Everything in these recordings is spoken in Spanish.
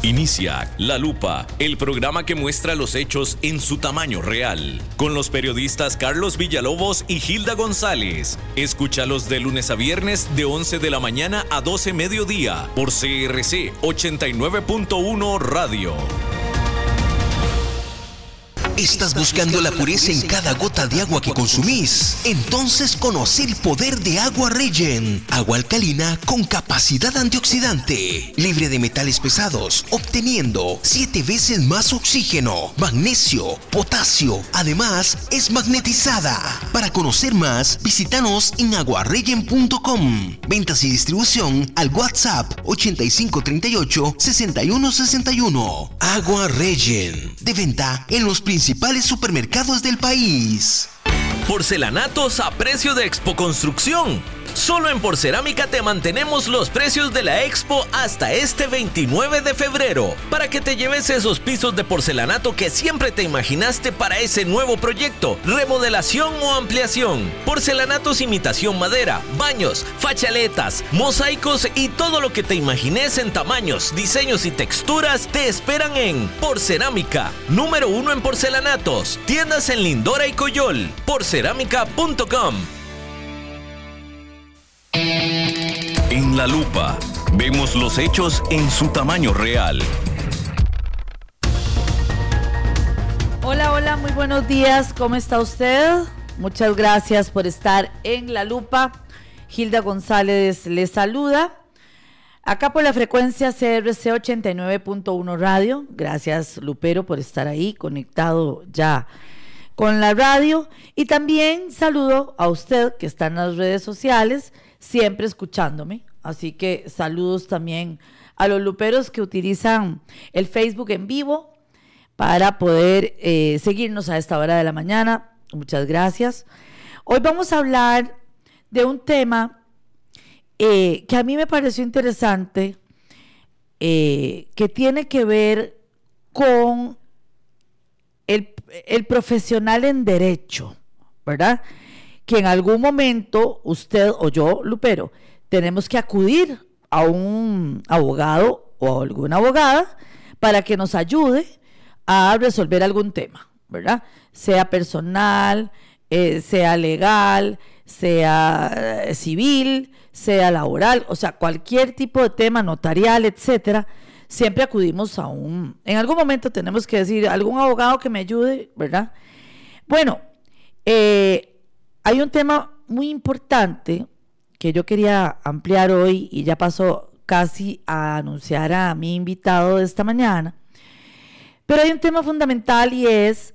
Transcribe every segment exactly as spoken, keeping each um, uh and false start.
Inicia La Lupa, el programa que muestra los hechos en su tamaño real, con los periodistas Carlos Villalobos y Hilda González. Escúchalos de lunes a viernes de once de la mañana a doce mediodía por C R C ochenta y nueve punto uno Radio. ¿Estás buscando la pureza en cada gota de agua que consumís? Entonces conoce el poder de Agua Regen. Agua alcalina con capacidad antioxidante, libre de metales pesados, obteniendo siete veces más oxígeno, magnesio, potasio. Además, es magnetizada. Para conocer más, visítanos en aguaregen punto com. Ventas y distribución al WhatsApp ochenta y cinco treinta y ocho sesenta y uno sesenta y uno. Agua Regen, de venta en los principales principales supermercados del país. Porcelanatos a precio de Expo Construcción. Solo en Porcerámica te mantenemos los precios de la Expo hasta este veintinueve de febrero, para que te lleves esos pisos de porcelanato que siempre te imaginaste para ese nuevo proyecto, remodelación o ampliación. Porcelanatos imitación madera, baños, fachaletas, mosaicos y todo lo que te imagines en tamaños, diseños y texturas te esperan en Porcerámica, número uno en porcelanatos. Tiendas en Lindora y Coyol. porcerámica punto com. En La Lupa, vemos los hechos en su tamaño real. Hola, hola, muy buenos días. ¿Cómo está usted? Muchas gracias por estar en La Lupa. Hilda González les saluda. Acá por la frecuencia C R C ochenta y nueve punto uno Radio. Gracias, Lupero, por estar ahí conectado ya con la radio. Y también saludo a usted que está en las redes sociales, siempre escuchándome, así que saludos también a los luperos que utilizan el Facebook en vivo para poder eh, seguirnos a esta hora de la mañana. Muchas gracias. Hoy vamos a hablar de un tema eh, que a mí me pareció interesante, eh, que tiene que ver con el, el profesional en derecho, ¿verdad? Que en algún momento usted o yo, lupero, tenemos que acudir a un abogado o a alguna abogada para que nos ayude a resolver algún tema, ¿verdad? Sea personal, eh, sea legal, sea eh, civil, sea laboral, o sea, cualquier tipo de tema notarial, etcétera. Siempre acudimos a un... En algún momento tenemos que decir, algún abogado que me ayude, ¿verdad? Bueno, eh... hay un tema muy importante que yo quería ampliar hoy y ya pasó casi a anunciar a mi invitado de esta mañana, pero hay un tema fundamental y es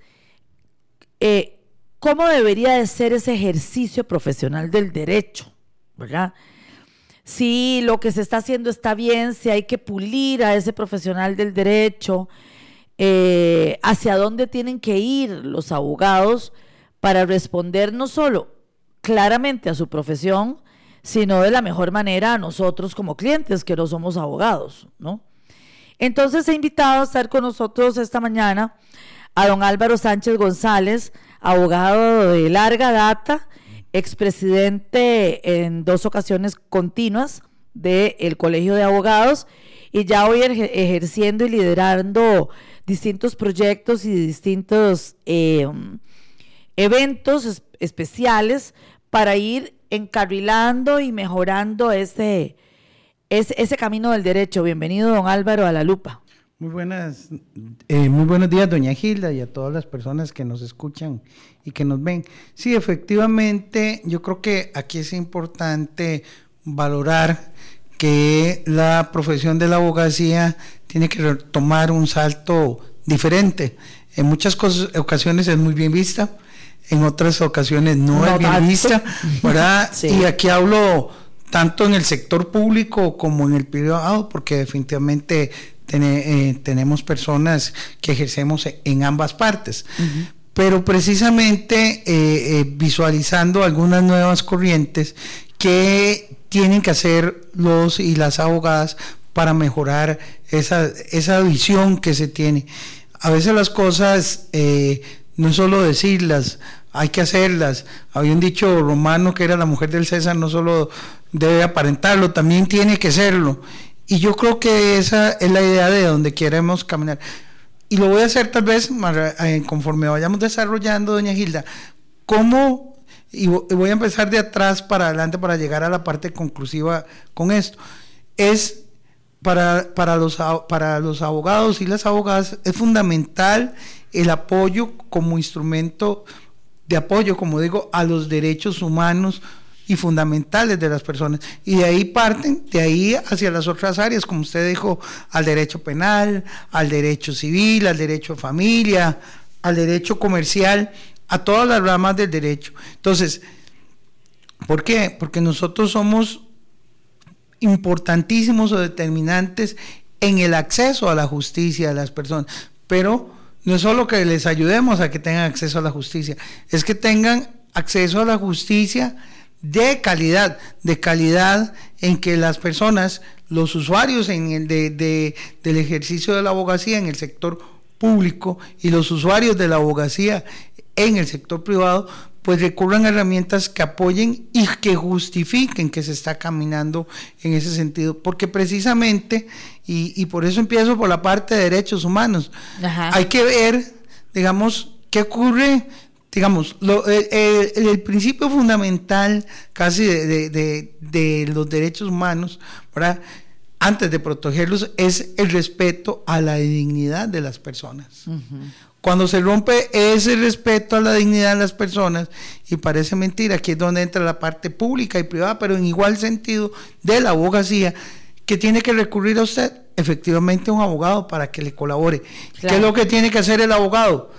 eh, cómo debería de ser ese ejercicio profesional del derecho, ¿verdad? Si lo que se está haciendo está bien, si hay que pulir a ese profesional del derecho, eh, hacia dónde tienen que ir los abogados para responder no solo claramente a su profesión, sino de la mejor manera a nosotros como clientes, que no somos abogados, ¿no? Entonces he invitado a estar con nosotros esta mañana a don Álvaro Sánchez González, abogado de larga data, expresidente en dos ocasiones continuas del Colegio de Abogados y ya hoy ejerciendo y liderando distintos proyectos y distintos eh, eventos es- especiales para ir encarrilando y mejorando ese, ese, ese camino del derecho. Bienvenido, don Álvaro, a La Lupa. Muy buenas, eh, muy buenos días, doña Hilda, y a todas las personas que nos escuchan y que nos ven. Sí, efectivamente, yo creo que aquí es importante valorar que la profesión de la abogacía tiene que tomar un salto diferente. En muchas cosas, ocasiones es muy bien vista, en otras ocasiones no, no es bien tanto. vista, ¿verdad? Sí. Y aquí hablo tanto en el sector público como en el privado, porque definitivamente ten, eh, tenemos personas que ejercemos en ambas partes. Uh-huh. Pero precisamente eh, eh, visualizando algunas nuevas corrientes que tienen que hacer los y las abogadas para mejorar esa, esa visión que se tiene. A veces las cosas eh, no es solo decirlas, hay que hacerlas. Había un dicho romano que era: la mujer del César no solo debe aparentarlo, también tiene que serlo. Y yo creo que esa es la idea de donde queremos caminar. Y lo voy a hacer tal vez conforme vayamos desarrollando, doña Gilda, cómo, y voy a empezar de atrás para adelante para llegar a la parte conclusiva con esto, es para, para, los, para los abogados y las abogadas es fundamental el apoyo como instrumento de apoyo, como digo, a los derechos humanos y fundamentales de las personas, y de ahí parten, de ahí hacia las otras áreas, como usted dijo, al derecho penal, al derecho civil, al derecho a familia, al derecho comercial, a todas las ramas del derecho. Entonces, ¿por qué? Porque nosotros somos importantísimos o determinantes en el acceso a la justicia de las personas, pero no es solo que les ayudemos a que tengan acceso a la justicia, es que tengan acceso a la justicia de calidad, de calidad en que las personas, los usuarios en el de, de, del ejercicio de la abogacía en el sector público y los usuarios de la abogacía en el sector privado, pues recurran a herramientas que apoyen y que justifiquen que se está caminando en ese sentido, porque precisamente, y, y por eso empiezo por la parte de derechos humanos, Ajá. hay que ver, digamos, qué ocurre. Digamos, lo, el, el, el principio fundamental casi de, de, de, de los derechos humanos, ¿verdad?, antes de protegerlos, es el respeto a la dignidad de las personas. Uh-huh. Cuando se rompe ese respeto a la dignidad de las personas, y parece mentira, aquí es donde entra la parte pública y privada, pero en igual sentido de la abogacía, que tiene que recurrir a usted, efectivamente, a un abogado para que le colabore. Claro. ¿Qué es lo que tiene que hacer el abogado?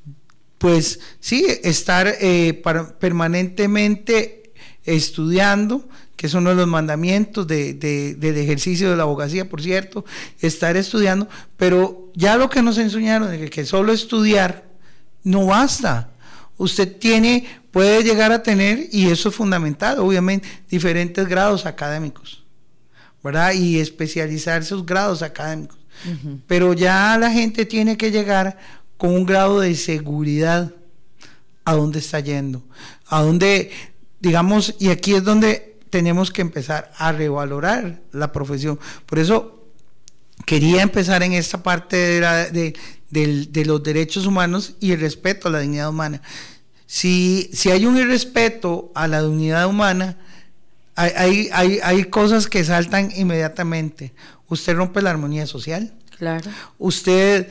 Pues sí, estar eh, para, permanentemente estudiando, que es uno de los mandamientos de, de, del ejercicio de la abogacía, por cierto, estar estudiando, pero ya lo que nos enseñaron es que solo estudiar no basta. Usted tiene, puede llegar a tener, y eso es fundamental, obviamente, diferentes grados académicos, ¿verdad? Y especializar sus grados académicos. Uh-huh. Pero ya la gente tiene que llegar con un grado de seguridad a dónde está yendo, a dónde, digamos, y aquí es donde tenemos que empezar a revalorar la profesión. Por eso quería empezar en esta parte de, la, de, de, de los derechos humanos y el respeto a la dignidad humana. Si, si hay un irrespeto a la dignidad humana, hay, hay, hay, hay cosas que saltan inmediatamente. Usted rompe la armonía social. Claro. Usted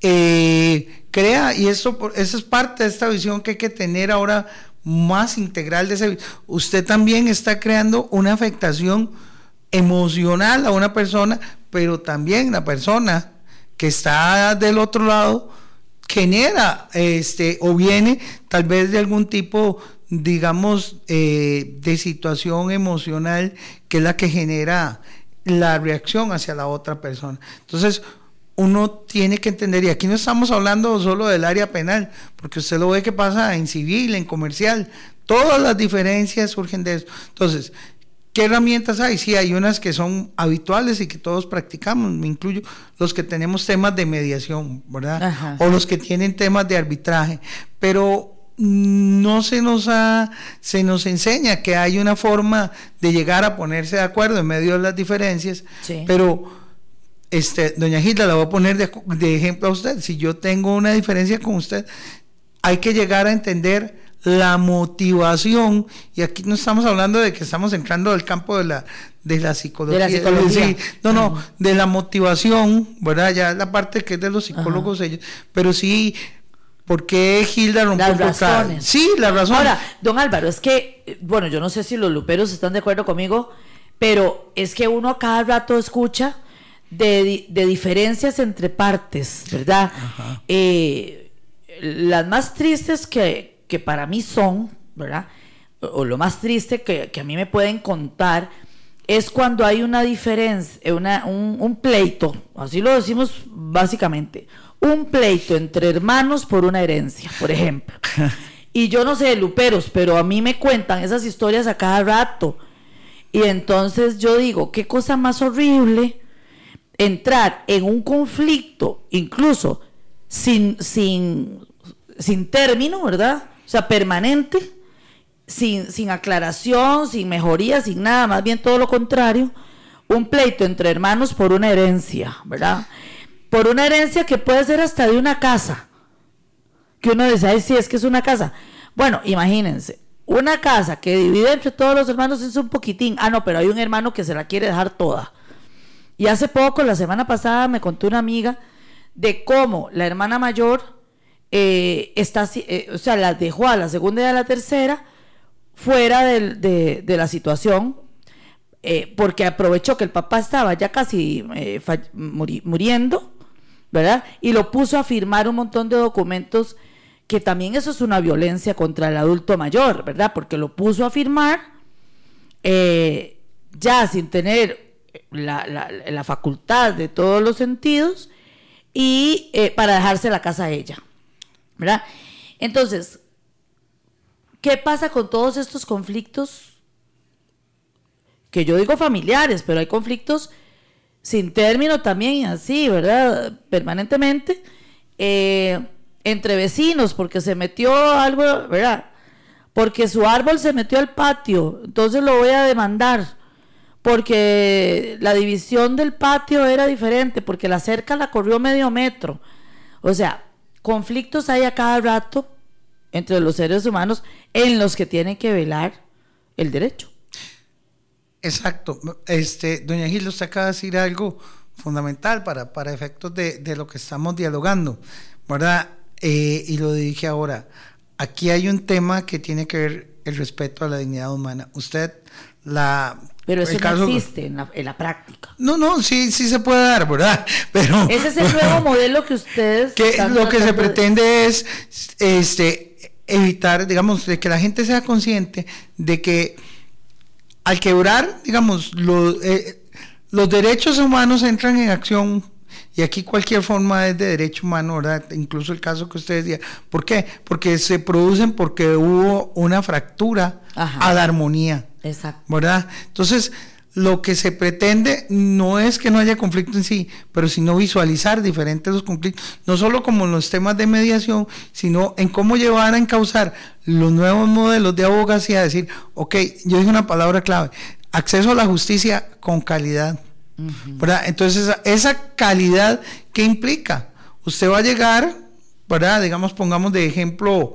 eh, crea, y eso, eso es parte de esta visión que hay que tener ahora más integral de ese. Usted también está creando una afectación emocional a una persona, pero también la persona que está del otro lado genera este o viene tal vez de algún tipo, digamos, eh, de situación emocional que es la que genera la reacción hacia la otra persona. Entonces uno tiene que entender, y aquí no estamos hablando solo del área penal, porque usted lo ve que pasa en civil, en comercial, todas las diferencias surgen de eso. Entonces, ¿qué herramientas hay? Sí, hay unas que son habituales y que todos practicamos, me incluyo los que tenemos temas de mediación, ¿verdad? Ajá. O los que tienen temas de arbitraje, pero no se nos ha, se nos enseña que hay una forma de llegar a ponerse de acuerdo en medio de las diferencias, sí. Pero este, doña Gilda, la voy a poner de, de ejemplo a usted. Si yo tengo una diferencia con usted, hay que llegar a entender la motivación, y aquí no estamos hablando de que estamos entrando al campo de la de la psicología, de la psicología. Sí, no, no, uh-huh. de la motivación, ¿verdad? Ya la parte que es de los psicólogos, uh-huh. ellos, pero sí, ¿por qué Gilda rompió las razones? Sí, la razón. Ahora, don Álvaro, es que, bueno, yo no sé si los luperos están de acuerdo conmigo, pero es que uno a cada rato escucha de, de diferencias entre partes, ¿verdad? Uh-huh. Eh, las más tristes que que para mí son, ¿verdad? O, o lo más triste que, que a mí me pueden contar es cuando hay una diferencia, una, un, un pleito, así lo decimos básicamente, un pleito entre hermanos por una herencia, por ejemplo. Y yo no sé, luperos, pero a mí me cuentan esas historias a cada rato. Y entonces yo digo, qué cosa más horrible entrar en un conflicto, incluso sin, sin, sin término, ¿verdad? O sea, permanente, sin, sin aclaración, sin mejoría, sin nada, más bien todo lo contrario, un pleito entre hermanos por una herencia, ¿verdad? Por una herencia que puede ser hasta de una casa. Que uno dice, ay, sí, es que es una casa. Bueno, imagínense, una casa que divide entre todos los hermanos es un poquitín. Ah, no, pero hay un hermano que se la quiere dejar toda. Y hace poco, la semana pasada, me contó una amiga de cómo la hermana mayor eh, está, eh, o sea, la dejó a la segunda y a la tercera fuera de, de, de la situación, eh, porque aprovechó que el papá estaba ya casi eh, muri, muriendo, ¿verdad? Y lo puso a firmar un montón de documentos, que también eso es una violencia contra el adulto mayor, ¿verdad? Porque lo puso a firmar eh, ya sin tener la, la, la facultad de todos los sentidos y eh, para dejarse la casa a ella, ¿verdad? Entonces, ¿qué pasa con todos estos conflictos? Que yo digo familiares, pero hay conflictos sin término también, así, ¿verdad? Permanentemente, eh, entre vecinos, porque se metió algo, ¿verdad? Porque su árbol se metió al patio, entonces lo voy a demandar, porque la división del patio era diferente, porque la cerca la corrió medio metro. O sea, conflictos hay a cada rato entre los seres humanos en los que tienen que velar el derecho. Exacto. Este, doña Gilda, usted acaba de decir algo fundamental para, para efectos de, de lo que estamos dialogando, ¿verdad? Eh, y lo dije ahora, aquí hay un tema que tiene que ver el respeto a la dignidad humana. Usted, la... Pero eso no existe en la, en la práctica. No, no, sí, sí se puede dar, ¿verdad? Pero ese es el nuevo modelo que ustedes... Que lo que se pretende de... es este, evitar, digamos, de que la gente sea consciente de que al quebrar, digamos, lo, eh, los derechos humanos entran en acción. Y aquí cualquier forma es de derecho humano, ¿verdad? Incluso el caso que usted decía. ¿Por qué? Porque se producen porque hubo una fractura Ajá. a la armonía. Exacto. ¿Verdad? Entonces, lo que se pretende no es que no haya conflicto en sí, pero sino visualizar diferentes los conflictos, no solo como en los temas de mediación, sino en cómo llevar a encauzar los nuevos modelos de abogacía, decir, ok, yo dije una palabra clave, acceso a la justicia con calidad. ¿Verdad? Entonces esa, esa calidad, ¿qué implica? Usted va a llegar, ¿verdad? Digamos, pongamos de ejemplo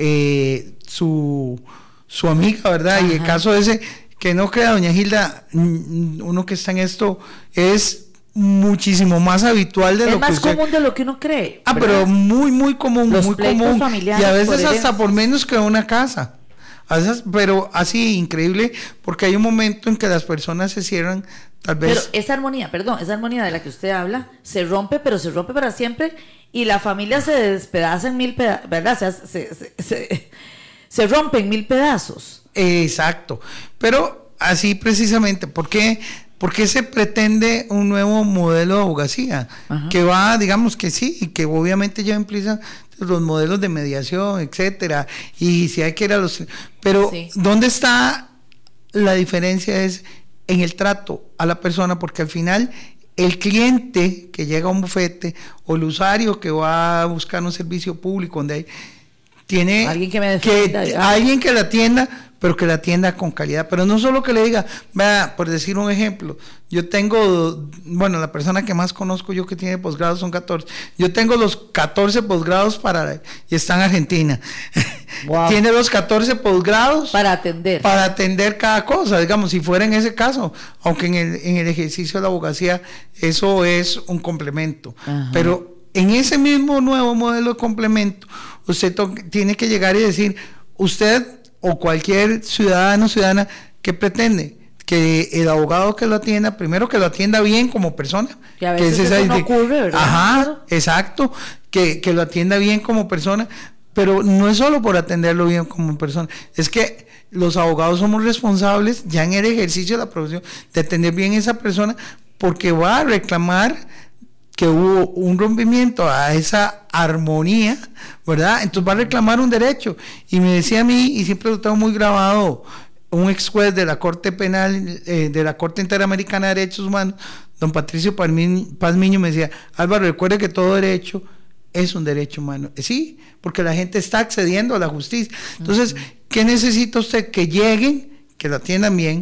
eh, su, su amiga, ¿verdad? Ajá. Y el caso ese, que no crea, doña Gilda, uno que está en esto es muchísimo más habitual de es lo que Es más usted... común de lo que uno cree. Ah, ¿verdad? Pero muy, muy común, Los muy común. Y a veces por hasta por menos que una casa. A veces, pero así, increíble, porque hay un momento en que las personas se cierran. Tal vez. Pero esa armonía, perdón, esa armonía de la que usted habla, se rompe, pero se rompe para siempre y la familia se despedaza en mil pedazos, ¿verdad? Se, se, se, se, se rompe en mil pedazos. Exacto. Pero así precisamente, ¿por qué, por qué se pretende un nuevo modelo de abogacía? Ajá. Que va, digamos que sí, que obviamente ya implica los modelos de mediación, etcétera, y si hay que ir a los... Pero, sí. ¿dónde está la diferencia? Es en el trato a la persona, porque al final el cliente que llega a un bufete o el usuario que va a buscar un servicio público donde hay, tiene alguien que me defienda, que, alguien que la atienda, pero que la atienda con calidad, pero no solo que le diga, vea, por decir un ejemplo, yo tengo, bueno, la persona que más conozco yo que tiene posgrados son catorce, yo tengo los catorce posgrados para, y está en Argentina, wow. Tiene los catorce posgrados para atender, para atender cada cosa, digamos, si fuera en ese caso, aunque en el, en el ejercicio de la abogacía eso es un complemento, Ajá. Pero en ese mismo nuevo modelo de complemento, usted tiene que llegar y decir, usted o cualquier ciudadano o ciudadana que pretende que el abogado que lo atienda, primero que lo atienda bien como persona, que a veces que eso no ocurre, ¿verdad? Ajá, exacto, que, que lo atienda bien como persona, pero no es solo por atenderlo bien como persona, es que los abogados somos responsables ya en el ejercicio de la profesión de atender bien a esa persona, porque va a reclamar que hubo un rompimiento a esa armonía, ¿verdad? Entonces va a reclamar un derecho. Y me decía a mí, y siempre lo tengo muy grabado, un ex juez de la Corte Penal, eh, de la Corte Interamericana de Derechos Humanos, don Patricio Pazmiño, me decía, Álvaro, recuerde que todo derecho es un derecho humano. Sí, porque la gente está accediendo a la justicia. Entonces, ¿qué necesita usted? Que lleguen, que lo atiendan bien,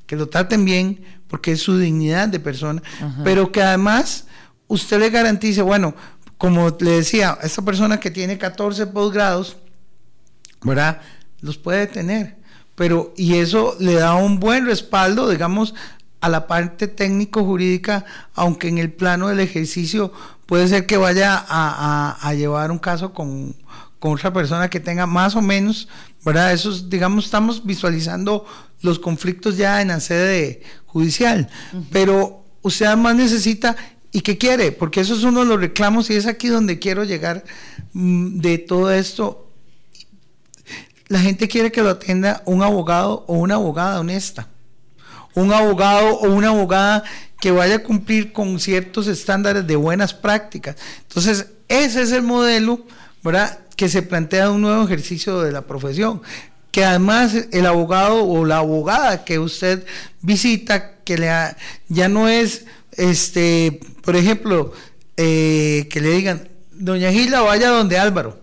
que lo traten bien, porque es su dignidad de persona, Ajá. pero que además usted le garantice, bueno, como le decía, esta persona que tiene catorce posgrados, ¿verdad? Los puede tener, pero y eso le da un buen respaldo, digamos, a la parte técnico-jurídica, aunque en el plano del ejercicio puede ser que vaya a, a, a llevar un caso con, con otra persona que tenga más o menos, ¿verdad? Eso, digamos, estamos visualizando los conflictos ya en la sede judicial, uh-huh. pero usted además necesita, ¿y qué quiere? Porque eso es uno de los reclamos y es aquí donde quiero llegar mmm, de todo esto. La gente quiere que lo atienda un abogado o una abogada honesta. Un abogado o una abogada que vaya a cumplir con ciertos estándares de buenas prácticas. Entonces, ese es el modelo, ¿verdad?, que se plantea un nuevo ejercicio de la profesión. Que además el abogado o la abogada que usted visita, que le ha, ya no es, este, por ejemplo, eh, que le digan, doña Gilda, vaya donde Álvaro.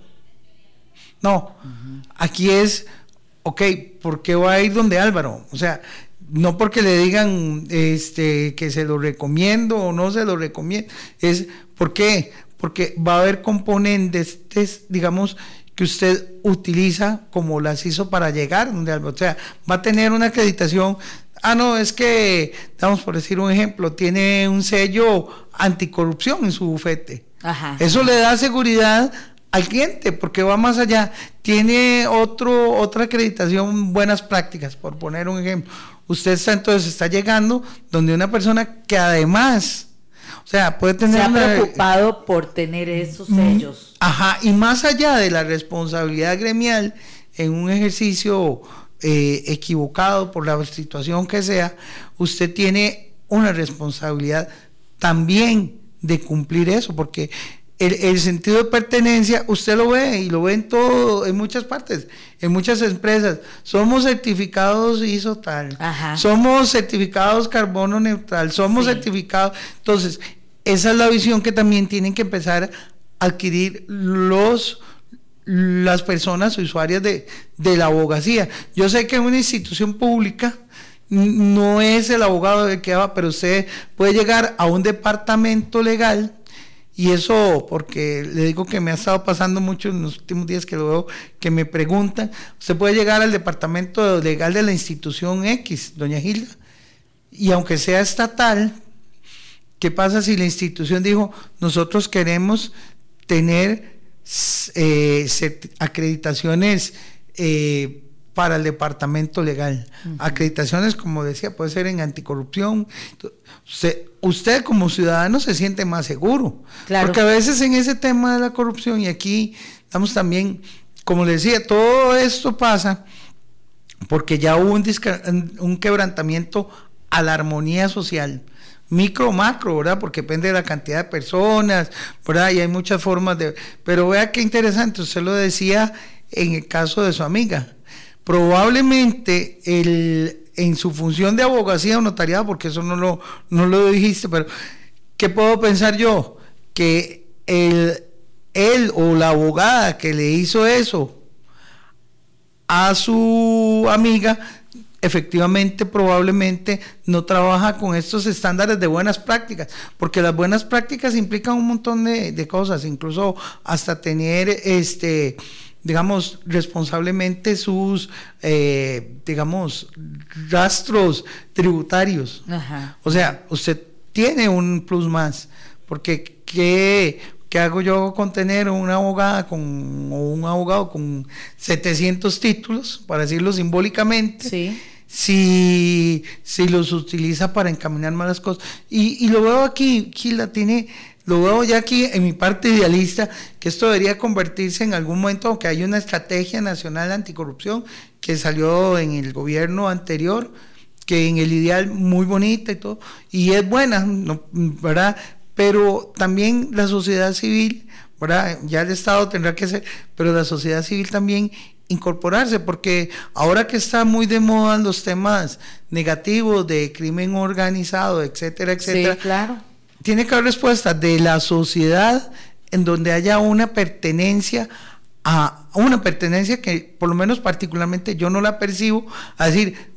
No, uh-huh. Aquí es, ok, ¿por qué va a ir donde Álvaro? O sea, no porque le digan este que se lo recomiendo o no se lo recomiendo, es ¿por qué? Porque va a haber componentes, digamos, que usted utiliza como las hizo para llegar donde Álvaro. O sea, va a tener una acreditación. Ah, no, es que, vamos por decir un ejemplo, tiene un sello anticorrupción en su bufete. Ajá. Eso le da seguridad al cliente, porque va más allá. Tiene otro otra acreditación, buenas prácticas, por poner un ejemplo. Usted está entonces está llegando donde una persona que además, o sea, puede tener se ha una, preocupado por tener esos sellos. Ajá, y más allá de la responsabilidad gremial en un ejercicio eh, equivocado por la situación que sea, usted tiene una responsabilidad también de cumplir eso, porque El, el sentido de pertenencia, usted lo ve y lo ve en todo, en muchas partes, en muchas empresas. Somos certificados I S O tal, Ajá. somos certificados carbono neutral, somos sí. certificados. Entonces, esa es la visión que también tienen que empezar a adquirir los las personas usuarias de, de la abogacía. Yo sé que en una institución pública no es el abogado el que va, pero usted puede llegar a un departamento legal. Y eso porque le digo que me ha estado pasando mucho en los últimos días que lo veo, que me preguntan, usted puede llegar al departamento legal de la institución X, doña Gilda, y aunque sea estatal, ¿qué pasa si la institución dijo, nosotros queremos tener eh, acreditaciones eh, para el departamento legal? Uh-huh. Acreditaciones, como decía, puede ser en anticorrupción. Usted, usted como ciudadano se siente más seguro, claro. Porque a veces en ese tema de la corrupción, y aquí estamos también, como le decía, todo esto pasa porque ya hubo un, disca, un quebrantamiento a la armonía social, micro o macro, ¿verdad? Porque depende de la cantidad de personas, ¿verdad? Y hay muchas formas de... Pero vea qué interesante, usted lo decía en el caso de su amiga. Probablemente el, en su función de abogacía o notariado, porque eso no lo, no lo dijiste, pero ¿qué puedo pensar yo? Que el, él o la abogada que le hizo eso a su amiga, efectivamente, probablemente no trabaja con estos estándares de buenas prácticas, porque las buenas prácticas implican un montón de, de cosas, incluso hasta tener este... digamos, responsablemente sus, eh, digamos, rastros tributarios. Ajá. O sea, usted tiene un plus más, porque ¿qué, qué hago yo con tener una abogada con, o un abogado con setecientos títulos, para decirlo simbólicamente? Sí. Si, si los utiliza para encaminar malas cosas. Y, y lo veo aquí, Gilda, tiene... Lo veo ya aquí en mi parte idealista, que esto debería convertirse en algún momento, aunque hay una estrategia nacional anticorrupción que salió en el gobierno anterior, que en el ideal muy bonita y todo, y es buena, ¿no? ¿Verdad? Pero también la sociedad civil, ¿verdad? Ya el Estado tendrá que hacer, pero la sociedad civil también incorporarse, porque ahora que está muy de moda los temas negativos de crimen organizado, etcétera, etcétera. Sí, claro. Tiene que haber respuestas de la sociedad en donde haya una pertenencia a una pertenencia que por lo menos particularmente yo no la percibo, a decir, no,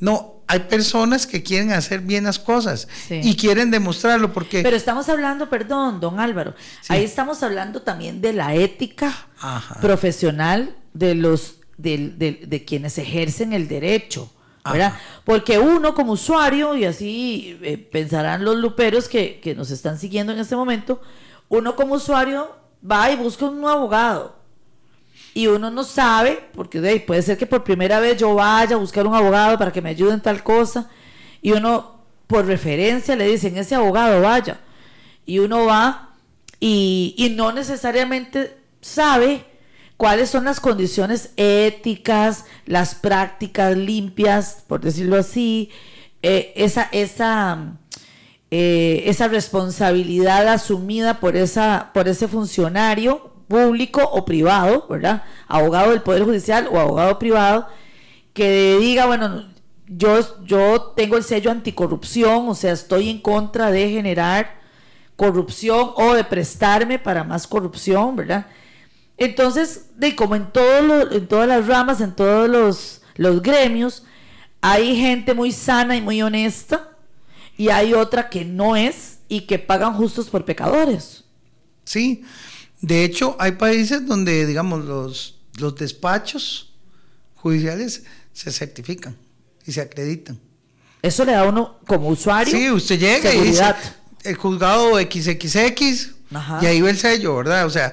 hay personas que quieren hacer bien las cosas sí. y quieren demostrarlo porque... Pero estamos hablando, perdón, don Álvaro, sí. ahí estamos hablando también de la ética Ajá. profesional de los de, de, de quienes ejercen el derecho, ¿verdad? Ajá. Porque uno como usuario, y así eh, pensarán los luperos que, que nos están siguiendo en este momento, uno como usuario va y busca un abogado. Y uno no sabe, porque de ahí, puede ser que por primera vez yo vaya a buscar un abogado para que me ayude en tal cosa, y uno por referencia le dicen, ese abogado vaya, y uno va y, y no necesariamente sabe cuáles son las condiciones éticas, las prácticas limpias, por decirlo así, eh, esa, esa, eh, esa responsabilidad asumida por, esa, por ese funcionario público o privado, ¿verdad? Abogado del Poder Judicial o abogado privado, que diga, bueno, yo, yo tengo el sello anticorrupción, o sea, estoy en contra de generar corrupción o de prestarme para más corrupción, ¿verdad? Entonces, de como en, todo lo, en todas las ramas, en todos los, los gremios, hay gente muy sana y muy honesta, y hay otra que no es, y que pagan justos por pecadores. Sí. De hecho, hay países donde, digamos, los, los despachos judiciales se certifican y se acreditan. Eso le da a uno como usuario. Sí, usted llega seguridad. Y dice el juzgado equis equis equis Ajá. y ahí ve el sello, ¿verdad? O sea,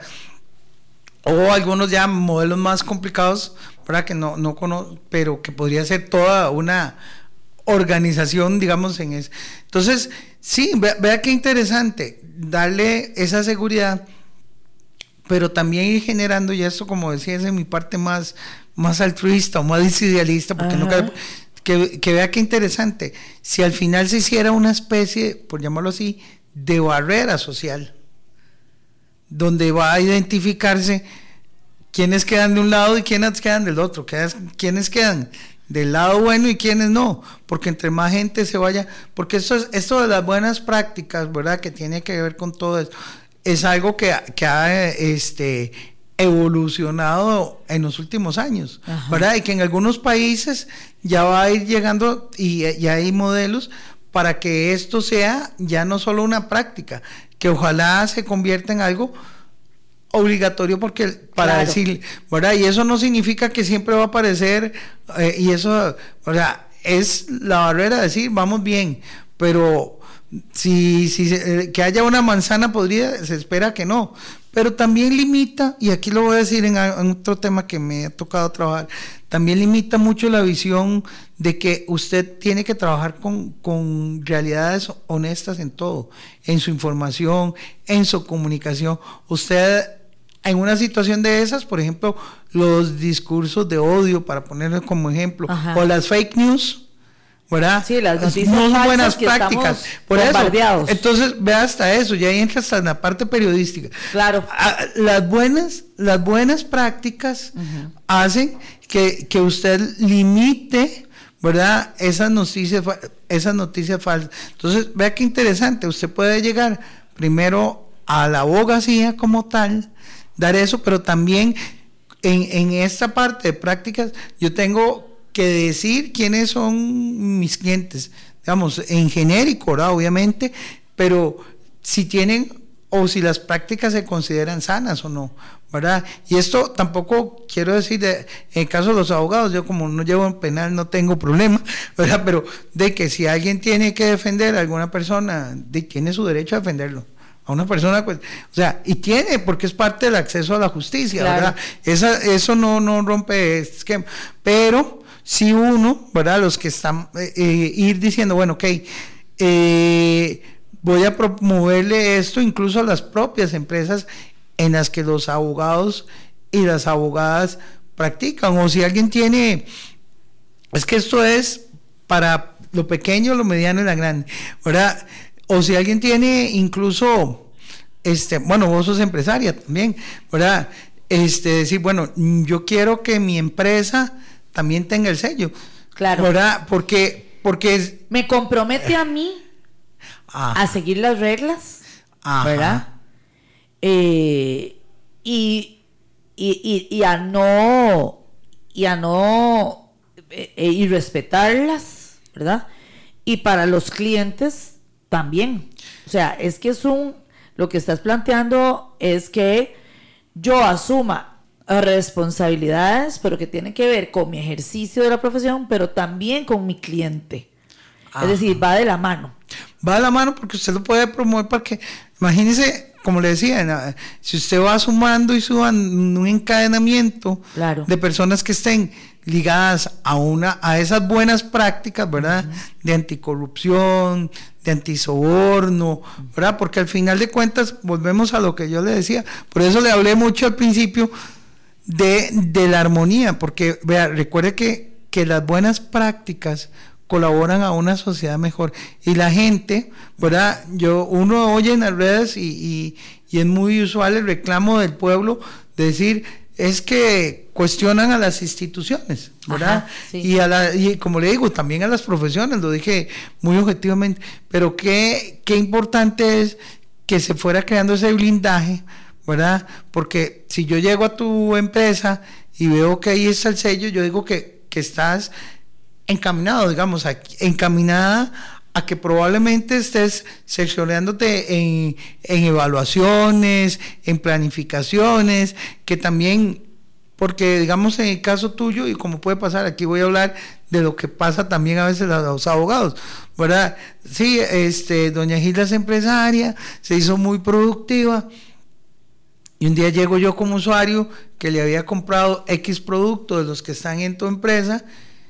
o algunos ya modelos más complicados, ¿verdad? Que no, no conozco, pero que podría ser toda una organización, digamos, en eso. Entonces, sí, vea, vea qué interesante, darle esa seguridad, pero también ir generando, y esto como decía, es en mi parte más, más altruista o más idealista, porque no cabe, que, que vea qué interesante, si al final se hiciera una especie, por llamarlo así, de barrera social, donde va a identificarse quiénes quedan de un lado y quiénes quedan del otro, quiénes quedan del lado bueno y quiénes no, porque entre más gente se vaya, porque esto es, esto de las buenas prácticas, ¿verdad?, que tiene que ver con todo esto, es algo que, que ha este, evolucionado en los últimos años, Ajá. ¿verdad? Y que en algunos países ya va a ir llegando y ya hay modelos para que esto sea ya no solo una práctica, que ojalá se convierta en algo obligatorio, porque para claro. decir, ¿verdad? Y eso no significa que siempre va a aparecer, eh, y eso, o sea, es la barrera de decir, vamos bien, pero si, si se, que haya una manzana podrida, se espera que no, pero también limita, y aquí lo voy a decir en, en otro tema que me ha tocado trabajar, también limita mucho la visión de que usted tiene que trabajar con, con realidades honestas en todo, en su información, en su comunicación. Usted, en una situación de esas, por ejemplo, los discursos de odio, para ponerlo como ejemplo, Ajá. o las fake news, ¿verdad? Sí, las noticias no son buenas que prácticas. Por eso, entonces, vea hasta eso, ya entra hasta en la parte periodística. Claro. Las buenas, las buenas prácticas uh-huh. hacen que, que usted limite, ¿verdad?, esas noticias, esas noticias falsas. Entonces, vea qué interesante, usted puede llegar primero a la abogacía como tal, dar eso, pero también en, en esta parte de prácticas, yo tengo que decir quiénes son mis clientes, digamos, en genérico, ¿verdad?, obviamente, pero si tienen o si las prácticas se consideran sanas o no, ¿verdad? Y esto tampoco quiero decir, de, en el caso de los abogados, yo como no llevo en penal no tengo problema, ¿verdad? Pero de que si alguien tiene que defender a alguna persona, de, tiene su derecho a defenderlo. A una persona, pues, o sea, y tiene, porque es parte del acceso a la justicia, claro. ¿verdad? Esa, eso no, no rompe este esquema, pero si uno, ¿verdad?, los que están, eh, eh, ir diciendo, bueno, ok, eh, voy a promoverle esto incluso a las propias empresas en las que los abogados y las abogadas practican, o si alguien tiene, es que esto es para lo pequeño, lo mediano y la grande, ¿verdad? O si alguien tiene incluso, este, bueno, vos sos empresaria también, ¿verdad? Este, decir, bueno, yo quiero que mi empresa también tenga el sello, claro, ¿verdad? Porque, porque es, me compromete a mí Ajá. a seguir las reglas, Ajá. ¿verdad? Eh, y, y, y, y a no y a no eh, y respetarlas, ¿verdad? Y para los clientes también. O sea, es que es un, lo que estás planteando es que yo asuma responsabilidades, pero que tienen que ver con mi ejercicio de la profesión, pero también con mi cliente. Ajá. Es decir, va de la mano. Va de la mano porque usted lo puede promover para que, imagínese, como le decía, si usted va sumando y suban un encadenamiento, claro, de personas que estén ligadas a una a esas buenas prácticas, ¿verdad? Uh-huh. De anticorrupción, de antisoborno, ¿verdad? Porque al final de cuentas, volvemos a lo que yo le decía, por eso le hablé mucho al principio de, de la armonía, porque vea, recuerde que, que las buenas prácticas colaboran a una sociedad mejor, y la gente, ¿verdad? Yo, uno oye en las redes y, y, y es muy usual el reclamo del pueblo de decir, es que cuestionan a las instituciones, ¿verdad? Ajá, sí. Y, a la, y como le digo, también a las profesiones, lo dije muy objetivamente, pero qué, qué importante es que se fuera creando ese blindaje, ¿verdad? Porque si yo llego a tu empresa y veo que ahí está el sello, yo digo que, que estás encaminado, digamos, a, encaminada a que probablemente estés seccionándote en, en evaluaciones, en planificaciones, que también, porque digamos en el caso tuyo, y como puede pasar, aquí voy a hablar de lo que pasa también a veces a los abogados, ¿verdad? Sí, este, doña Gilda es empresaria, se hizo muy productiva, y un día llego yo como usuario que le había comprado X producto de los que están en tu empresa.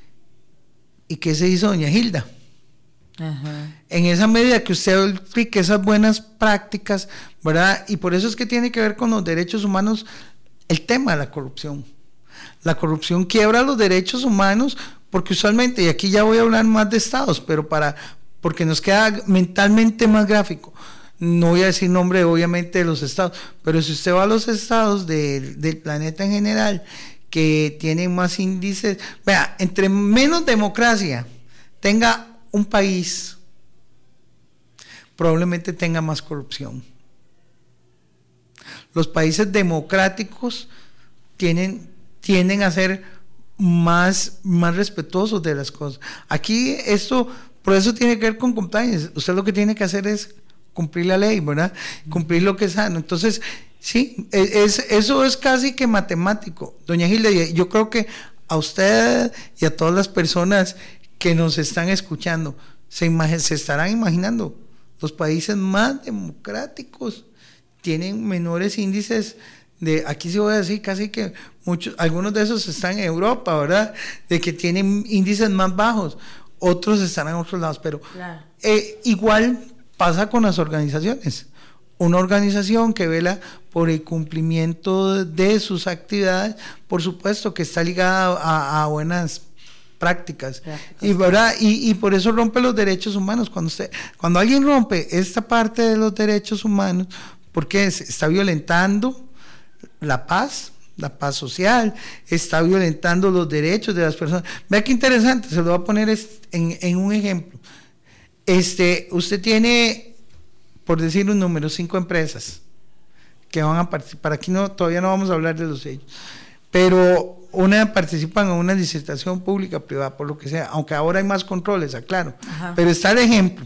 ¿Y qué se hizo doña Gilda? Ajá. En esa medida que usted explique esas buenas prácticas, ¿verdad? Y por eso es que tiene que ver con los derechos humanos el tema de la corrupción. La corrupción quiebra los derechos humanos porque usualmente, y aquí ya voy a hablar más de estados, pero para porque nos queda mentalmente más gráfico, no voy a decir nombre obviamente de los estados, pero si usted va a los estados de, del planeta en general, que tienen más índices, vea, entre menos democracia tenga un país, probablemente tenga más corrupción. Los países democráticos tienen, tienden a ser más, más respetuosos de las cosas. Aquí esto, por eso tiene que ver con compliance. Usted lo que tiene que hacer es cumplir la ley, ¿verdad? Cumplir lo que es sano. Entonces, sí, es, eso es casi que matemático. Doña Gilda, yo creo que a usted y a todas las personas que nos están escuchando, se, imag- se estarán imaginando, los países más democráticos tienen menores índices de, aquí sí voy a decir casi que muchos, algunos de esos están en Europa, ¿verdad? De que tienen índices más bajos, otros están en otros lados, pero claro. eh, igual pasa con las organizaciones. Una organización que vela por el cumplimiento de sus actividades, por supuesto que está ligada a, a buenas prácticas, prácticas. Y, ¿verdad? Y, y por eso rompe los derechos humanos. Cuando usted, cuando alguien rompe esta parte de los derechos humanos, porque se está violentando la paz, la paz social, está violentando los derechos de las personas. Vea qué interesante, se lo voy a poner en, en un ejemplo. Este, usted tiene, por decir un número, cinco empresas que van a participar. Aquí no, todavía no vamos a hablar de los sellos, pero una participan en una licitación pública, privada, por lo que sea, aunque ahora hay más controles, aclaro. Ajá. Pero está el ejemplo.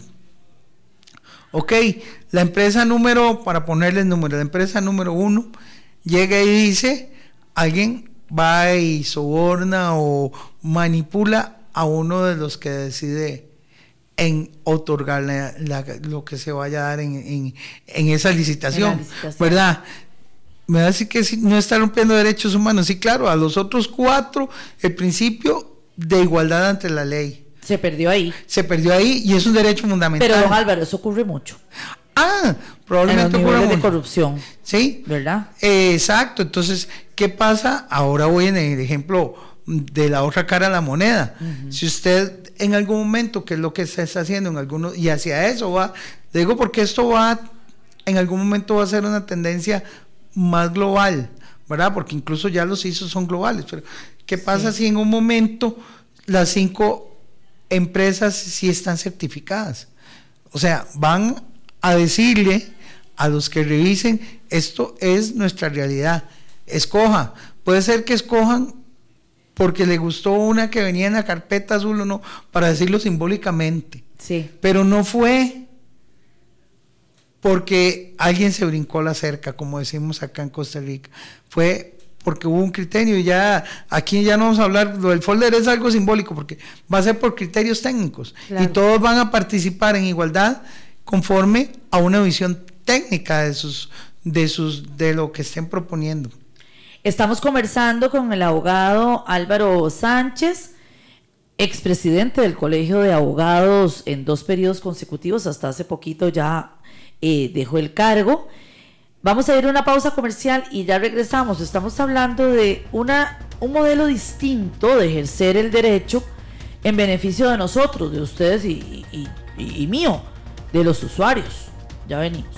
Ok, la empresa número, para ponerle el número, la empresa número uno llega y dice, alguien va y soborna o manipula a uno de los que decide en otorgar la, la, lo que se vaya a dar en, en, en esa licitación, en licitación, ¿verdad? Me va a decir que si no está rompiendo derechos humanos. Sí, claro, a los otros cuatro, el principio de igualdad ante la ley. Se perdió ahí. Se perdió ahí y es un derecho fundamental. Pero, don Álvaro, eso ocurre mucho. Ah, probablemente en los niveles ocurre de corrupción. Sí. ¿Verdad? Eh, exacto. Entonces, ¿qué pasa? Ahora voy en el ejemplo de la otra cara de la moneda. Uh-huh. Si usted en algún momento, que es lo que se está haciendo en algunos, y hacia eso va, digo porque esto va, en algún momento va a ser una tendencia más global, ¿verdad? Porque incluso ya los I S O son globales, pero ¿qué pasa sí. si en un momento las cinco empresas sí están certificadas? O sea, van a decirle a los que revisen, esto es nuestra realidad, escoja, puede ser que escojan porque le gustó una que venía en la carpeta azul o no, para decirlo simbólicamente. Sí. Pero no fue porque alguien se brincó la cerca, como decimos acá en Costa Rica. Fue porque hubo un criterio, y ya aquí ya no vamos a hablar, lo del folder es algo simbólico, porque va a ser por criterios técnicos, claro. Y todos van a participar en igualdad conforme a una visión técnica de sus, de sus, de lo que estén proponiendo. Estamos conversando con el abogado Álvaro Sánchez, expresidente del Colegio de Abogados en dos periodos consecutivos, hasta hace poquito ya eh, dejó el cargo. Vamos a ir a una pausa comercial y ya regresamos. Estamos hablando de una, un modelo distinto de ejercer el derecho en beneficio de nosotros, de ustedes y, y, y, y mío, de los usuarios. Ya venimos.